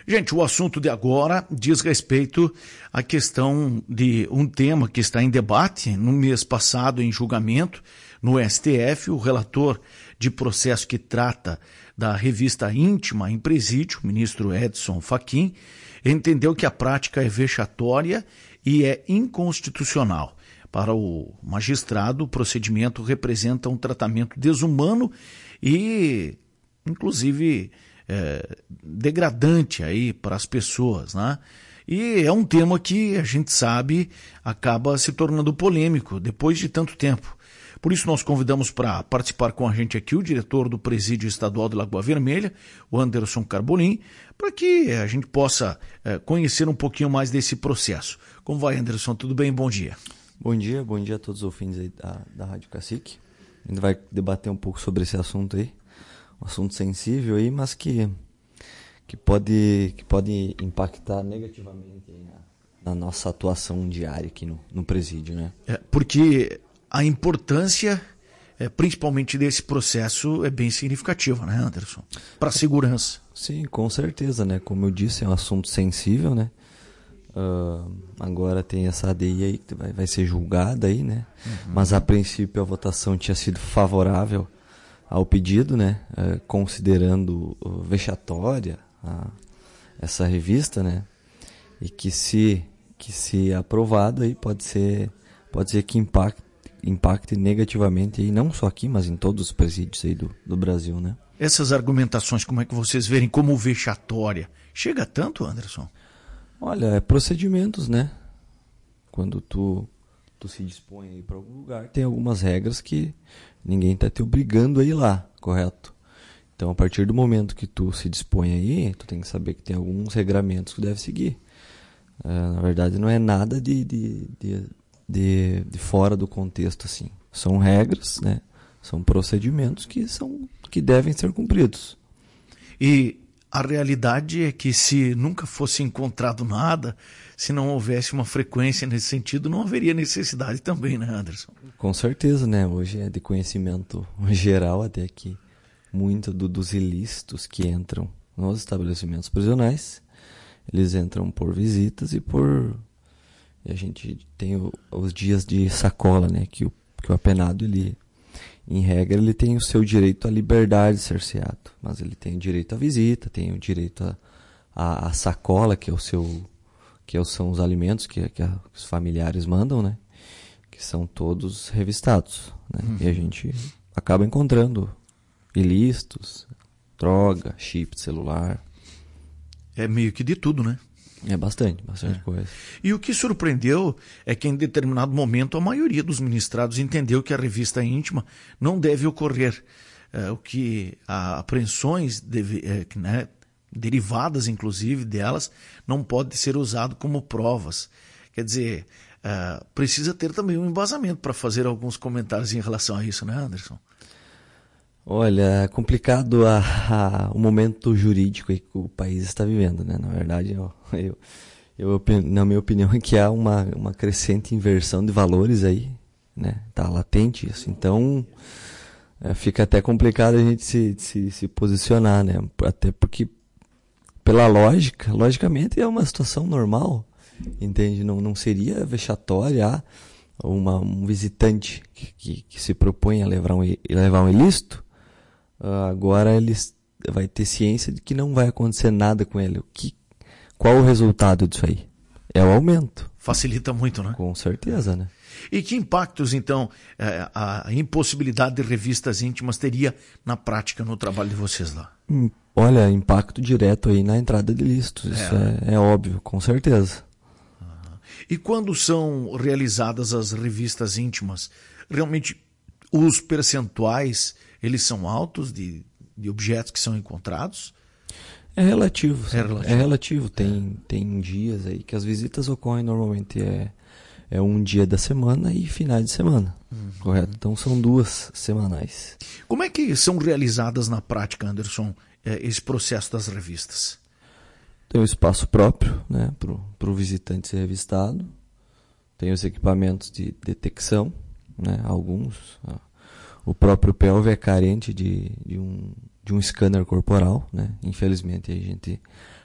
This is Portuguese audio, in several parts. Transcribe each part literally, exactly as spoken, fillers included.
Gente, o assunto de agora diz respeito à questão de um tema que está em debate. No mês passado, em julgamento, no S T F, o relator de processo que trata da revista Íntima em presídio, o ministro Edson Fachin, entendeu que a prática é vexatória e é inconstitucional. Para o magistrado, o procedimento representa um tratamento desumano e, inclusive, é, degradante aí para as pessoas, né? E é um tema que a gente sabe acaba se tornando polêmico depois de tanto tempo. Por isso nós convidamos para participar com a gente aqui o diretor do Presídio Estadual de Lagoa Vermelha, o Anderson Carbolin, para que a gente possa é, conhecer um pouquinho mais desse processo. Como vai, Anderson? Tudo bem? Bom dia. Bom dia, bom dia a todos os ouvintes aí da, da Rádio Cacique. A gente vai debater um pouco sobre esse assunto aí, um assunto sensível aí, mas que, que, pode, que pode impactar negativamente aí na, na nossa atuação diária aqui no, no presídio, né? É, porque a importância, é, principalmente desse processo, é bem significativa, né, Anderson? Para a segurança. Sim, com certeza, né? Como eu disse, é um assunto sensível, né? Uh, agora tem essa A D I aí que vai, vai ser julgada aí, né? Uhum. Mas a princípio a votação tinha sido favorável ao pedido, né? Uh, considerando uh, vexatória a, essa revista, né? E que se, que se aprovado aí pode ser, pode ser que impacte, impacte negativamente aí, não só aqui, mas em todos os presídios aí do, do Brasil, né? Essas argumentações, como é que vocês verem como vexatória? Chega tanto, Anderson? Olha, é procedimentos, né? Quando tu, tu se dispõe aí para algum lugar, tem algumas regras que ninguém tá te obrigando a ir lá, correto? Então, a partir do momento que tu se dispõe aí, tu tem que saber que tem alguns regramentos que tu deve seguir. Uh, na verdade, não é nada de, de, de, de, de fora do contexto, assim. São regras, né? São procedimentos que, são, que devem ser cumpridos. E a realidade é que se nunca fosse encontrado nada, se não houvesse uma frequência nesse sentido, não haveria necessidade também, né, Anderson? Com certeza, né? Hoje é de conhecimento geral até que muito do, dos ilícitos que entram nos estabelecimentos prisionais, eles entram por visitas e por... E a gente tem o, os dias de sacola, né? Que o, que o apenado, ele... Em regra, ele tem o seu direito à liberdade cerceado, mas ele tem o direito à visita, tem o direito à a, a, a sacola, que é o seu, que é, são os alimentos que, que, a, que os familiares mandam, né? Que são todos revistados, né? Uhum. E a gente acaba encontrando ilícitos, droga, chip de celular. É meio que de tudo, né? É bastante, bastante é. coisa. E o que surpreendeu é que em determinado momento a maioria dos ministrados entendeu que a revista Íntima não deve ocorrer. É, o que a apreensões deve, é, né, derivadas, inclusive, delas, não pode ser usado como provas. Quer dizer, é, precisa ter também um embasamento para fazer alguns comentários em relação a isso, né, Anderson? Olha, é complicado a, a, o momento jurídico que o país está vivendo, né? Na verdade, eu, eu, eu, na minha opinião, é que há uma, uma crescente inversão de valores aí, né? Tá latente isso. Então, é, fica até complicado a gente se, se, se posicionar, né? Até porque, pela lógica, logicamente é uma situação normal, entende? Não, não seria vexatória uma, um visitante que, que, que se propõe a levar um, levar um ilícito. Uh, agora ele vai ter ciência de que não vai acontecer nada com ele. O que, qual o resultado disso aí? É o aumento. Facilita muito, né? Com certeza, né? E que impactos, então, a impossibilidade de revistas íntimas teria na prática no trabalho de vocês lá? Hum, olha, impacto direto aí na entrada de listos. Isso é, é, é óbvio, com certeza. Uhum. E quando são realizadas as revistas íntimas, realmente os percentuais... eles são altos de, de objetos que são encontrados? É relativo. É relativo. É relativo. Tem, é. tem dias aí que as visitas ocorrem normalmente é, é um dia da semana e finais de semana. Uhum. Correto? Então são duas semanais. Como é que são realizadas na prática, Anderson, esse processo das revistas? Tem um espaço próprio, né, para o visitante ser revistado. Tem os equipamentos de detecção, né, alguns... Ó. O próprio P E L V é carente de, de, um, de um scanner corporal, né? Infelizmente a gente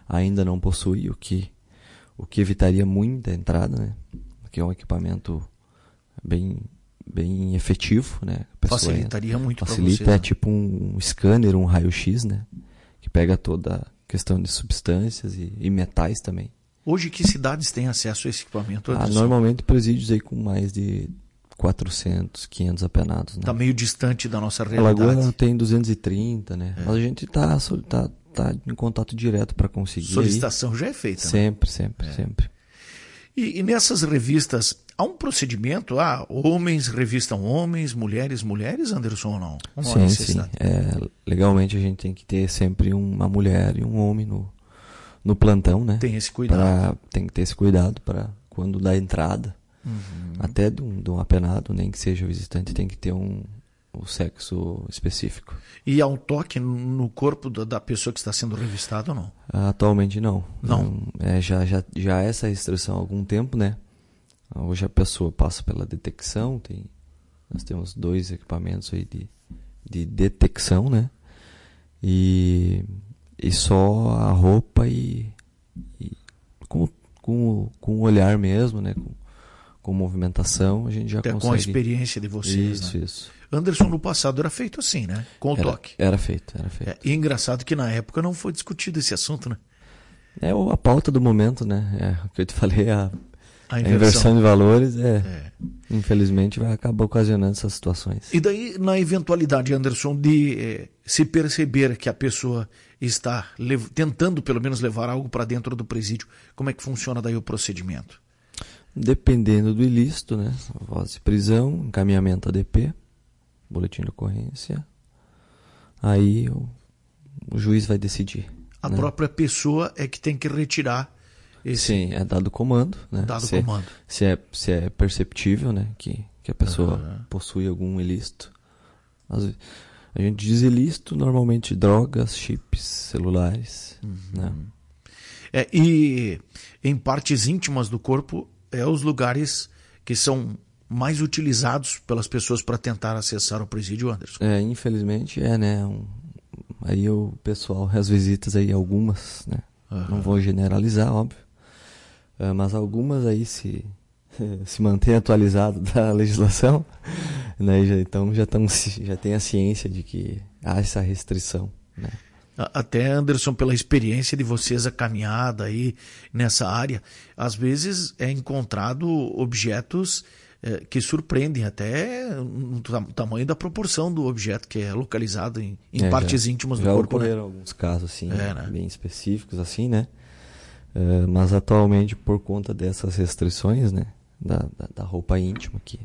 ainda não possui, o que, o que evitaria muita entrada, né? Porque é um equipamento bem, bem efetivo, né? A pessoa facilitaria muito para facilita, vocês, é né? tipo um scanner, um raio-x, né? Que pega toda a questão de substâncias e, e metais também. Hoje, que cidades têm acesso a esse equipamento, Ah, Anderson? normalmente presídios aí com mais de quatrocentos, quinhentos apenados, né? Está meio distante da nossa A realidade. Lagoa tem duzentos e trinta, né? É. Mas a gente tá, tá, tá em contato direto para conseguir. Solicitação aí. Já é feita, né? Sempre, sempre, é. sempre. E, e nessas revistas, há um procedimento? Ah, homens revistam homens, mulheres, mulheres, Anderson, ou não? Ou não sim, sim. É, legalmente a gente tem que ter sempre uma mulher e um homem no, no plantão, né? Tem esse cuidado. Pra, tem que ter esse cuidado para quando dá entrada. Uhum. Até de um, de um apenado, nem que seja visitante, tem que ter um, um sexo específico. E há um toque no corpo da, da pessoa que está sendo revistada ou não? Atualmente não. Não. não é, já, já, já há essa restrição há algum tempo, né? Hoje a pessoa passa pela detecção, tem, nós temos dois equipamentos aí de, de detecção, né? E, e só a roupa e, e com, com, com o olhar mesmo, né? Com, com movimentação, a gente já Até consegue... com a experiência de vocês, Isso, né? isso. Anderson, no passado era feito assim, né? Com o Era, toque. era feito, era feito. É, e engraçado que na época não foi discutido esse assunto, né? É a pauta do momento, né? É o que eu te falei, a, A a inversão. inversão de valores, é, É. infelizmente, vai acabar ocasionando essas situações. E daí, na eventualidade, Anderson, de eh, se perceber que a pessoa está lev- tentando, pelo menos, levar algo para dentro do presídio, como é que funciona daí o procedimento? Dependendo do ilícito, né? Voz de prisão, encaminhamento a D P, boletim de ocorrência, aí o, o juiz vai decidir. A né? própria pessoa é que tem que retirar esse Sim, é dado comando, né? dado se, comando. Se é, se é perceptível, né? Que, que a pessoa Uhum. possui algum ilícito. Às vezes, a gente diz ilícito, normalmente drogas, chips, celulares, Uhum. né? É, e em partes íntimas do corpo, é os lugares que são mais utilizados pelas pessoas para tentar acessar o presídio, Anderson. É, infelizmente é, né? Um, aí o pessoal, as visitas aí, algumas, né? Uhum. Não vou generalizar, óbvio. Uh, mas algumas aí se, se mantém atualizado da legislação, né? Já, então já, tão, já tem a ciência de que há essa restrição, né? Até, Anderson, pela experiência de vocês, a caminhada aí nessa área, às vezes é encontrado objetos eh, que surpreendem até no tamanho da proporção do objeto que é localizado em, em é, partes já, íntimas do já corpo. ocorreram Né? alguns casos assim, É, né? bem específicos assim, né? Uh, mas atualmente, por conta dessas restrições, né? Da, da, da roupa íntima, que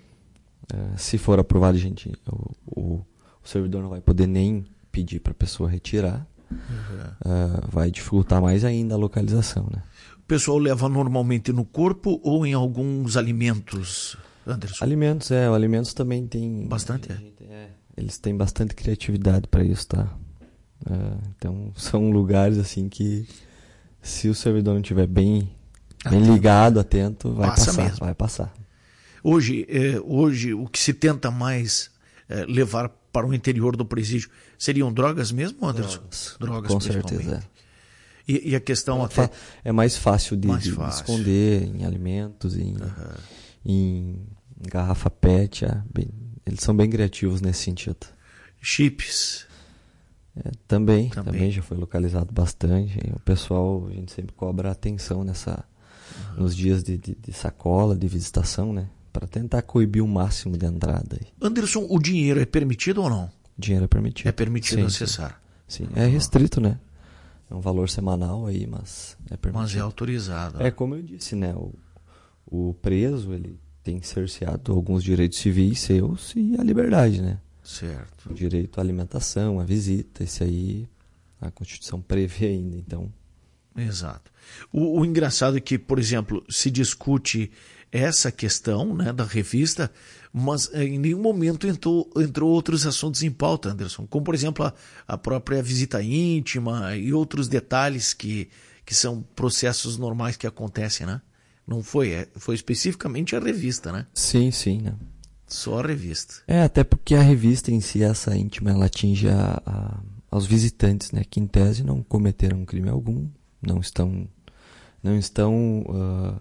uh, se for aprovado, a gente, o, o, o servidor não vai poder nem pedir para a pessoa retirar, uhum. uh, vai dificultar mais ainda a localização, né? O pessoal leva normalmente no corpo ou em alguns alimentos, Anderson? Alimentos, é, o alimentos também tem... Bastante, é? Gente, é eles têm bastante criatividade para isso, tá? Uh, então, são lugares assim que, se o servidor não estiver bem, bem ligado, atento, vai Passa passar, mesmo. vai passar. Hoje, eh, hoje, o que se tenta mais eh, levar para o interior do presídio seriam drogas mesmo, Anderson? Drogas, drogas com certeza. É. E, e a questão é, até... é mais fácil de, mais de fácil. esconder em alimentos, em, uhum. em garrafa pet. É, bem, eles são bem criativos nesse sentido. Chips. É, também, também, também já foi localizado bastante. O pessoal, a gente sempre cobra atenção nessa, uhum. nos dias de, de, de sacola, de visitação, né? Para tentar coibir o máximo de entrada. Aí. Anderson, o dinheiro é permitido ou não? Dinheiro é permitido. É permitido sim, acessar. Sim, sim. É restrito, né? É um valor semanal aí, mas é permitido. Mas é autorizado. É como eu disse, né? O, o preso, ele tem cerceado alguns direitos civis seus e a liberdade, né? Certo. O direito à alimentação, à visita, esse aí a Constituição prevê ainda, então... Exato. O, o engraçado é que, por exemplo, se discute essa questão, né, da revista, mas em nenhum momento entrou, entrou outros assuntos em pauta, Anderson, como, por exemplo, a, a própria visita íntima e outros detalhes que, que são processos normais que acontecem, né? Não foi, é, foi especificamente a revista, né? Sim, sim, né? Só a revista. É, até porque a revista em si, essa íntima, ela atinge a, a, aos visitantes, né? Que em tese não cometeram crime algum, não estão, não estão uh,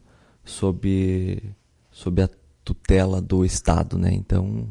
sob, sob a tutela do Estado, né? Então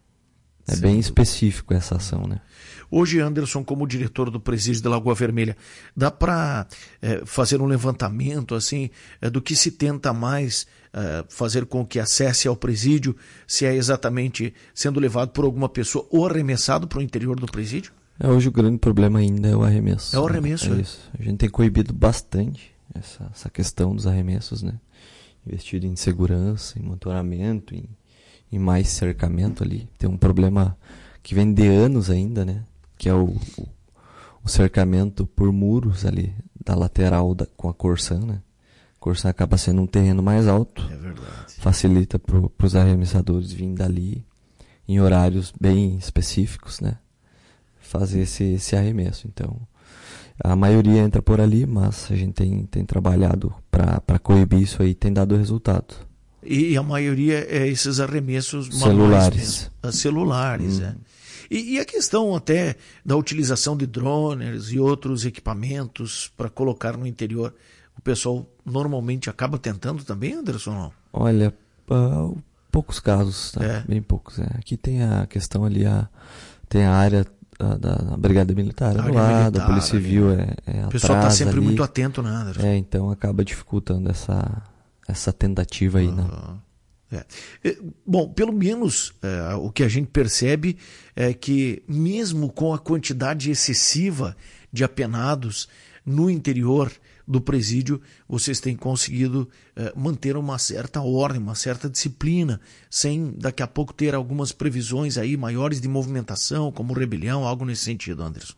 é Sim. bem específico essa ação, né? Hoje, Anderson, como diretor do presídio de Lagoa Vermelha, dá para é, fazer um levantamento assim é, do que se tenta mais é, fazer com que acesse ao presídio, se é exatamente sendo levado por alguma pessoa ou arremessado para o interior do presídio? É, hoje o grande problema ainda é o arremesso. É o arremesso, né? é é isso. A gente tem coibido bastante essa, essa questão dos arremessos, né? Investido em segurança, em monitoramento, em, em mais cercamento ali. Tem um problema que vem de anos ainda, né? Que é o, o, o cercamento por muros ali da lateral da, com a Corsã, né? A Corsã acaba sendo um terreno mais alto. É verdade. Facilita para os arremessadores virem dali em horários bem específicos, né? Fazer esse, esse arremesso. Então, a maioria entra por ali, mas a gente tem, tem trabalhado para coibir isso aí, tem dado resultado. E a maioria é esses arremessos celulares. Manuais, celulares, hum. é. E, e a questão até da utilização de drones e outros equipamentos para colocar no interior, o pessoal normalmente acaba tentando também, Anderson? Não? Olha, uh, poucos casos, tá? É. Bem poucos. Né? Aqui tem a questão ali, a, tem a área a, da, da Brigada Militar do lado, a Polícia Civil é, é atrás. O pessoal está sempre ali. muito atento, né, Anderson? É, então acaba dificultando essa, essa tentativa aí, uhum. né? É. Bom, pelo menos é, o que a gente percebe é que mesmo com a quantidade excessiva de apenados no interior do presídio, vocês têm conseguido é, manter uma certa ordem, uma certa disciplina, sem daqui a pouco ter algumas previsões aí maiores de movimentação, como rebelião, algo nesse sentido, Anderson.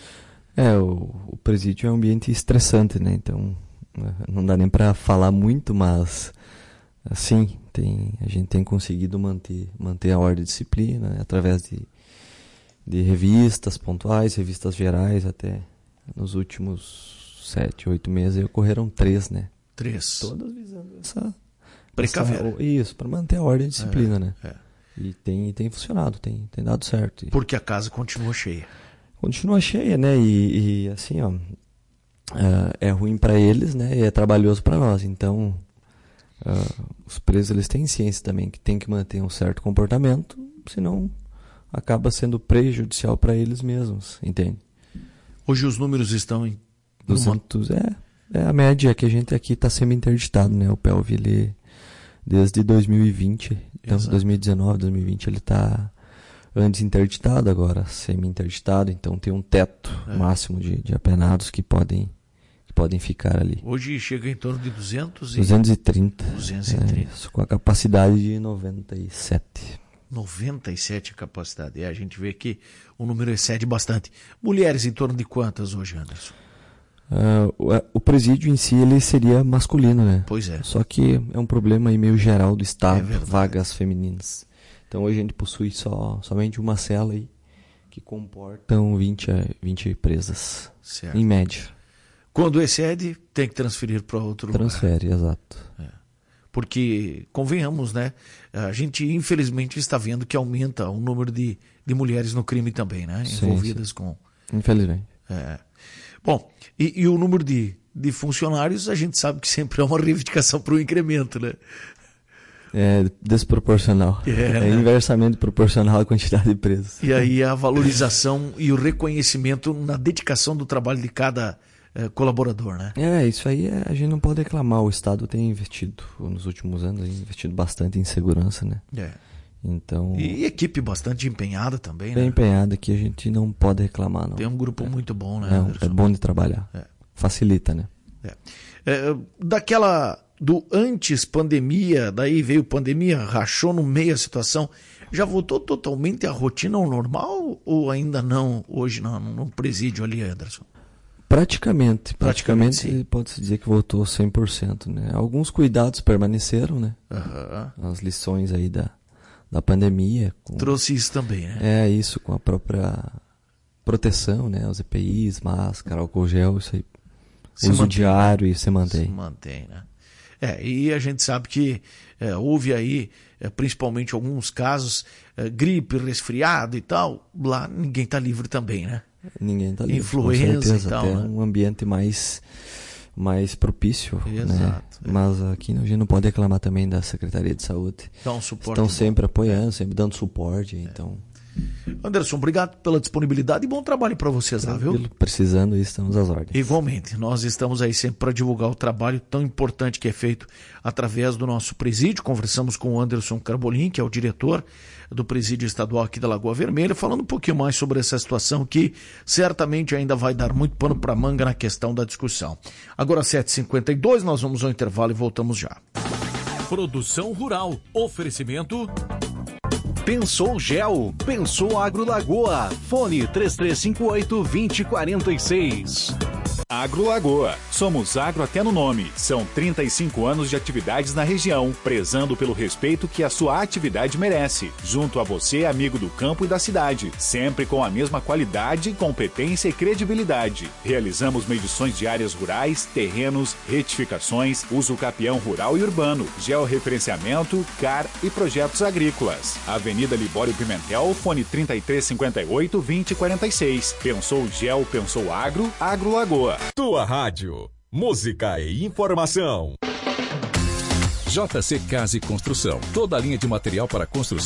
É, o, o presídio é um ambiente estressante, né? Então não dá nem para falar muito, mas assim, tem, a gente tem conseguido manter, manter a ordem e disciplina, né? Através de, de revistas pontuais, revistas gerais, até nos últimos sete, oito meses ocorreram três, né? Três. Todas visando essa... Precaver. Essa, isso, para manter a ordem e disciplina, é, né? É. E tem, tem funcionado, tem, tem dado certo. E porque a casa continua cheia. Continua cheia, né? E, e assim, ó, é, é ruim para eles, né? E é trabalhoso para nós. Então, uh, os presos eles têm ciência também que tem que manter um certo comportamento, senão acaba sendo prejudicial para eles mesmos, entende? Hoje os números estão em duzentos, é, é a média que a gente aqui está semi-interditado, né? O P E L V, ele, desde dois mil e vinte, então, dois mil e dezenove, dois mil e vinte, ele está antes interditado, agora semi-interditado, então tem um teto é. máximo de, de apenados que podem, que podem ficar ali. Hoje chega em torno de duzentos e... duzentos e trinta. duzentos e trinta. É, isso, com a capacidade de noventa e sete. noventa e sete a capacidade. É, a gente vê que o número excede bastante. Mulheres em torno de quantas hoje, Anderson? Uh, o, o presídio em si ele seria masculino, né? Pois é. Só que é um problema aí meio geral do Estado, é vagas femininas. Então hoje a gente possui só, somente uma cela aí que comportam vinte, vinte presas, certo. Em média. Quando excede, tem que transferir para outro Transfere, lugar. Transfere, exato. É. Porque, convenhamos, né? A gente infelizmente está vendo que aumenta o número de, de mulheres no crime também, né? Envolvidas sim, sim. com... Infelizmente. É. Bom, e, e o número de, de funcionários, a gente sabe que sempre é uma reivindicação para o incremento, né? É desproporcional. É, é né? Inversamente proporcional à quantidade de presos. E aí a valorização e o reconhecimento na dedicação do trabalho de cada é, colaborador, né? É, isso aí é, a gente não pode reclamar. O Estado tem investido, nos últimos anos, tem investido bastante em segurança, né? É. Então, e equipe bastante empenhada também, bem né? empenhada, que a gente não pode reclamar, não. Tem um grupo é. muito bom, né? É, é bom de trabalhar. É. Facilita, né? É. É, daquela... do antes pandemia, daí veio pandemia, rachou no meio a situação, já voltou totalmente à rotina ao normal ou ainda não, hoje no, no presídio ali, Anderson? Praticamente, praticamente, praticamente pode-se dizer que voltou cem por cento, né? Alguns cuidados permaneceram, né? Uhum. As lições aí da, da pandemia. Com, trouxe isso também, né? É, isso, com a própria proteção, né? Os E P Is, máscara, álcool gel, isso aí. Se uso mantém, diário e se mantém. Se mantém, né? É, e a gente sabe que é, houve aí, é, principalmente alguns casos, é, gripe, resfriado e tal, lá ninguém está livre também, né? Ninguém está livre, influenza com certeza, e tal, até né? um ambiente mais, mais propício, Exato, né? É. Mas aqui a gente não pode reclamar também da Secretaria de Saúde. Dá um suporte Estão bom. sempre apoiando, sempre dando suporte, é. Então... Anderson, obrigado pela disponibilidade e bom trabalho para vocês lá, viu? Precisando, estamos às ordens. Igualmente, nós estamos aí sempre para divulgar o trabalho tão importante que é feito através do nosso presídio. Conversamos com o Anderson Carbolin, que é o diretor do presídio estadual aqui da Lagoa Vermelha, falando um pouquinho mais sobre essa situação que certamente ainda vai dar muito pano para manga na questão da discussão. Agora sete e cinquenta e dois, nós vamos ao intervalo e voltamos já. Produção Rural. Oferecimento... Pensou Gel, pensou Agro Lagoa, fone três três cinco oito, dois zero quatro seis. Agro Lagoa, somos agro até no nome. São trinta e cinco anos de atividades na região, prezando pelo respeito que a sua atividade merece. Junto a você, amigo do campo e da cidade, sempre com a mesma qualidade, competência e credibilidade. Realizamos medições de áreas rurais, terrenos, retificações, uso capião rural e urbano, georreferenciamento, C A R e projetos agrícolas. Avenida Libório Pimentel, fone trinta e três cinquenta e oito, vinte e quarenta e seis. Pensou Gel, pensou Agro, Agro Lagoa. Tua rádio, música e informação. J C Casa e Construção. Toda a linha de material para construção